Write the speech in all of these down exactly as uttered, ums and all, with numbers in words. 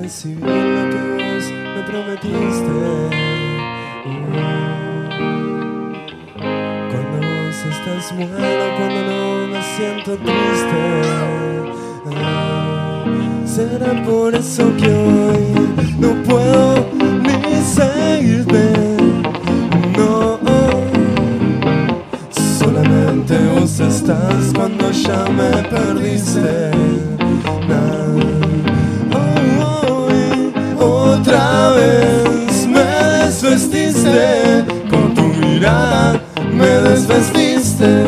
recibir lo que vos me prometiste. Cuando vos estás muerto, cuando no me siento triste. Será por eso que hoy no puedo ni seguirte. No, solamente vos estás cuando ya me perdiste. Otra vez me desvestiste, con tu mirada me desvestiste.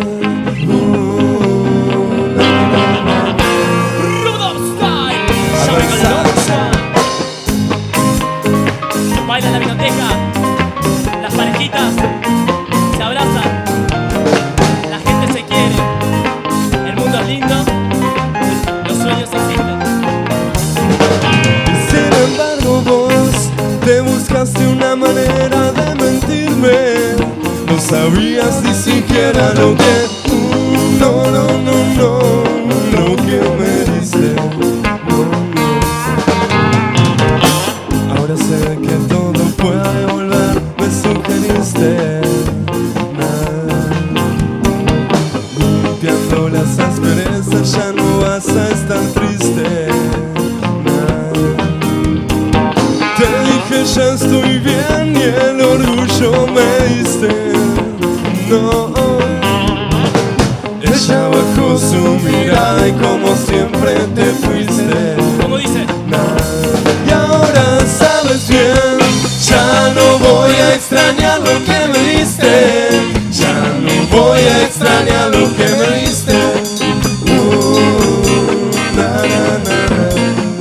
Uh, na, na, na. Rudolph Style, llame con loca. Baila en la biblioteca, las parejitas se abrazan, la gente se quiere, el mundo es lindo, los sueños existen. Sin embargo vos te buscaste una manera de mentirme. No sabías ni siquiera lo que uh, No, no, no, no lo que me diste. No, no. Ahora sé que todo puede volver, me sugeriste. Limpiando las asperezas ya no vas a estar triste. Ya estoy bien y el orgullo me diste. No, ella bajó su mirada y como siempre te fuiste. ¿Cómo dice? Y ahora sabes bien, ya no voy a extrañar lo que me diste. Ya no voy a extrañar lo que me diste. Uh, na, na, na, na.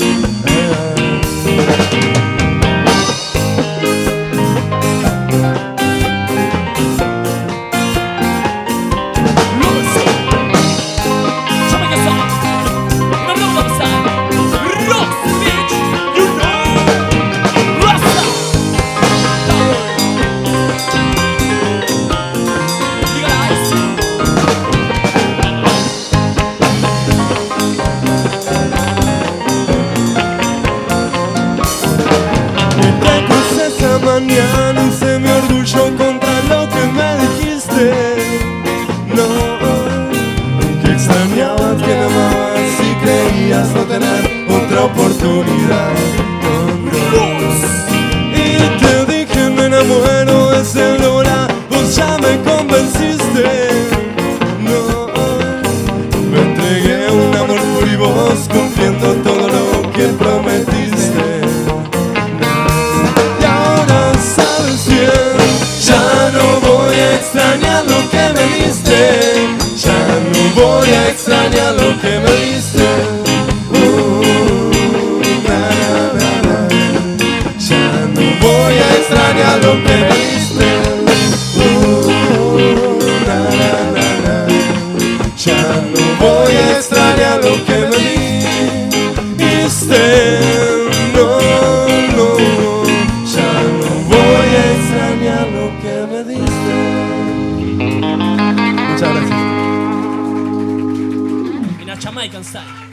Mañana hice mi orgullo contra lo que me dijiste. No, que extrañabas, que me amabas y creías no tener otra oportunidad. No, no. Y te dije me enamoro, es el hora, vos ya me convenciste. No, me entregué a un amor puro y vos cumpliendo todo lo que prometiste. Extrañar lo que me diste, ya no voy a extrañar lo que me diste. Uh, na, na, na, na. Ya no voy a extrañar lo que me diste. Uh, na, na, na, na. Ya no voy a extrañar lo que me diste. No, no, ya no voy a extrañar lo que me diste. Muchas gracias. En la Jamaican Style.